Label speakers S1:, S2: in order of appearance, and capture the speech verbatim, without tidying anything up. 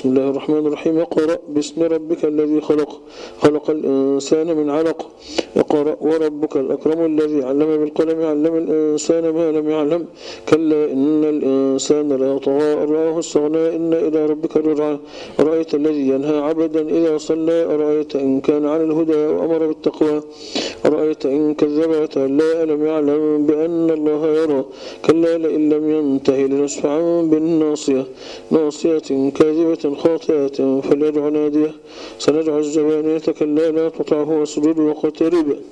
S1: بسم الله الرحمن الرحيم. اقرأ باسم ربك الذي خلق خلق الإنسان من علق. اقرأ وربك الأكرم الذي علم بالقلم علم الإنسان ما لم يعلم كلا إن الإنسان لا يطغى أن رآه استغنى إن إلى ربك الرجعى أرأيت الذي ينهى عبدا إذا صلى أرأيت إن كان عن الهدى وأمر بالتقوى أرأيت إن كذب وتولى ألم يعلم بأن الله يرى كلا لئن لم ينته لنصفعا بالناصية ناصية كاذبة خاطئة فليدع ناديه سندع الزبانية كلا لا تطعه واسجد واقترب.